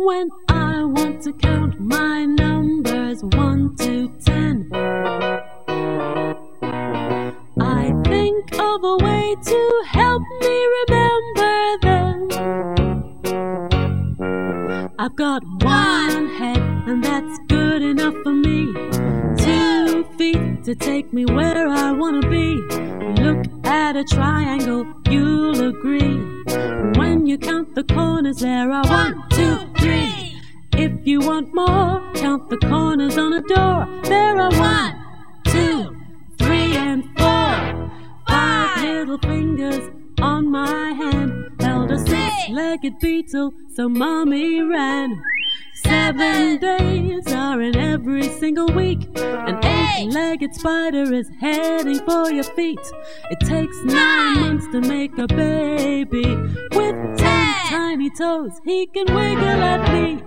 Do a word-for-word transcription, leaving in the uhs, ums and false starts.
when I want to count my numbers one to ten. I think of a way to help me remember them. I've got one head and that's good enough for me. Two feet to take me where I wanna be. Look at a triangle, you'll agree. When you count the corners, there are one, two, three. If you want more, count the corners on a door. There are one, two, three, and four. Five little fingers on my hand held a six-legged beetle, so Mommy ran. Seven days are in every single week. An eight-legged spider is heading for your feet. It takes nine months to make a baby. With ten tiny toes, he can wiggle at me.